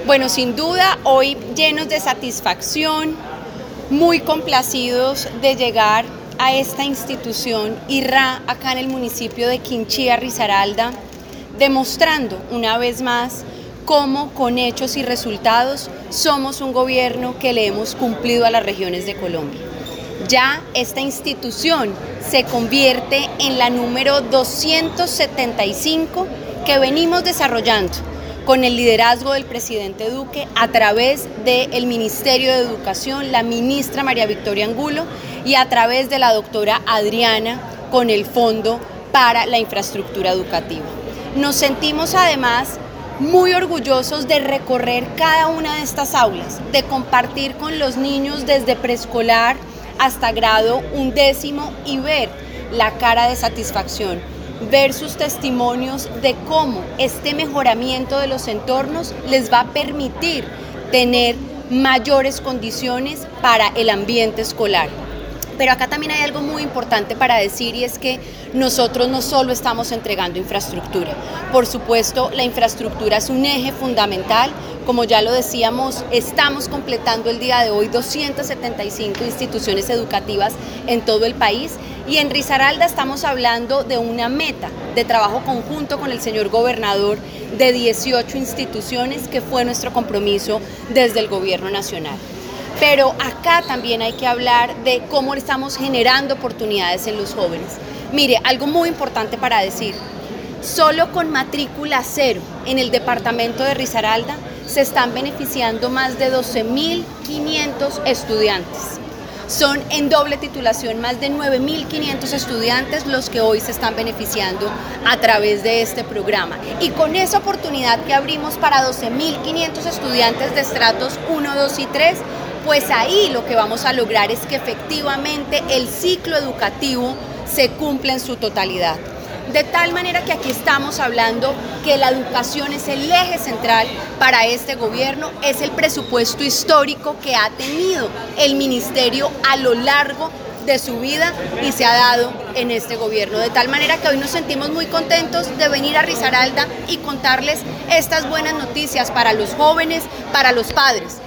Bueno, sin duda, hoy llenos de satisfacción, muy complacidos de llegar a esta institución IRRA acá en el municipio de Quinchía, Risaralda, demostrando una vez más cómo con hechos y resultados somos un gobierno que le hemos cumplido a las regiones de Colombia. Ya esta institución se convierte en la número 275 que venimos desarrollando con el liderazgo del presidente Duque a través del Ministerio de Educación, la ministra María Victoria Angulo, y a través de la doctora Adriana con el Fondo para la Infraestructura Educativa. Nos sentimos además muy orgullosos de recorrer cada una de estas aulas, de compartir con los niños desde preescolar hasta grado 11 y ver la cara de satisfacción, ver sus testimonios de cómo este mejoramiento de los entornos les va a permitir tener mayores condiciones para el ambiente escolar. Pero acá también hay algo muy importante para decir, y es que nosotros no solo estamos entregando infraestructura. Por supuesto, la infraestructura es un eje fundamental. Como ya lo decíamos, estamos completando el día de hoy 275 instituciones educativas en todo el país, y en Risaralda estamos hablando de una meta de trabajo conjunto con el señor gobernador de 18 instituciones, que fue nuestro compromiso desde el gobierno nacional. Pero acá también hay que hablar de cómo estamos generando oportunidades en los jóvenes. Mire, algo muy importante para decir: solo con matrícula cero en el departamento de Risaralda se están beneficiando más de 12.500 estudiantes. Son en doble titulación más de 9.500 estudiantes los que hoy se están beneficiando a través de este programa. Y con esa oportunidad que abrimos para 12.500 estudiantes de estratos 1, 2 y 3, pues ahí lo que vamos a lograr es que efectivamente el ciclo educativo se cumpla en su totalidad. De tal manera que aquí estamos hablando que la educación es el eje central para este gobierno, es el presupuesto histórico que ha tenido el ministerio a lo largo de su vida y se ha dado en este gobierno. De tal manera que hoy nos sentimos muy contentos de venir a Risaralda y contarles estas buenas noticias para los jóvenes, para los padres.